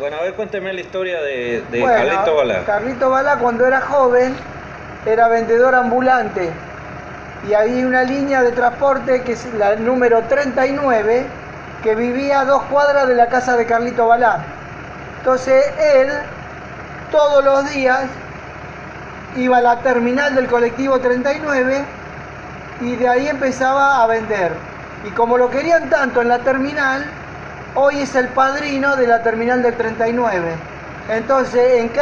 Bueno, a ver, cuénteme la historia de Bueno, Carlito Balá. Carlito Balá cuando era joven era vendedor ambulante y había una línea de transporte que es la número 39 que vivía a 2 cuadras de la casa de Carlito Balá. Entonces él todos los días iba a la terminal del colectivo 39 y de ahí empezaba a vender. Y como lo querían tanto en la terminal, hoy es el padrino de la terminal del 39. Entonces en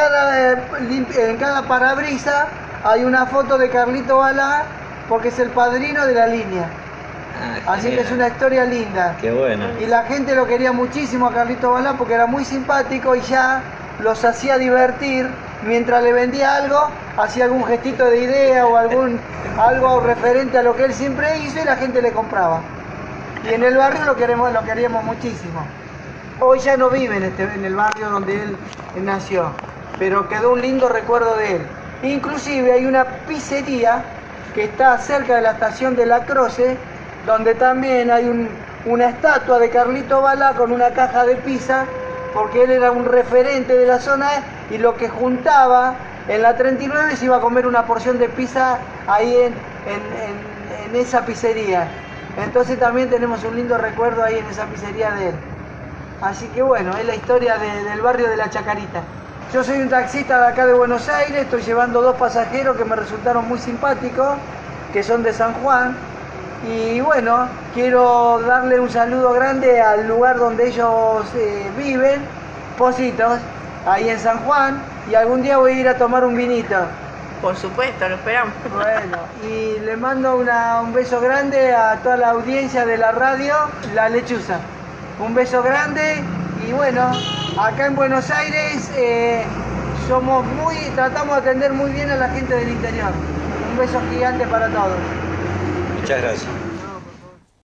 cada parabrisa hay una foto de Carlito Balá porque es el padrino de la línea. Así que es una historia linda. Qué bueno. Y la gente lo quería muchísimo a Carlito Balá porque era muy simpático y ya los hacía divertir. Mientras le vendía algo, hacía algún gestito de idea o algo referente a lo que él siempre hizo y la gente le compraba. Y en el barrio lo queríamos muchísimo. Hoy ya no vive en el barrio donde él nació, pero quedó un lindo recuerdo de él. Inclusive hay una pizzería que está cerca de la estación de La Croce, donde también hay una estatua de Carlito Balá con una caja de pizza, porque él era un referente de la zona y lo que juntaba en la 39 se iba a comer una porción de pizza ahí en esa pizzería. Entonces también tenemos un lindo recuerdo ahí en esa pizzería de él. Así que bueno, es la historia del barrio de La Chacarita. Yo soy un taxista de acá de Buenos Aires, estoy llevando 2 pasajeros que me resultaron muy simpáticos, que son de San Juan. Y bueno, quiero darle un saludo grande al lugar donde ellos viven, Positos, ahí en San Juan, y algún día voy a ir a tomar un vinito. Por supuesto, lo esperamos. Bueno, y le mando un beso grande a toda la audiencia de la radio La Lechuza. Un beso grande y bueno, acá en Buenos Aires tratamos de atender muy bien a la gente del interior. Un beso gigante para todos. Muchas gracias.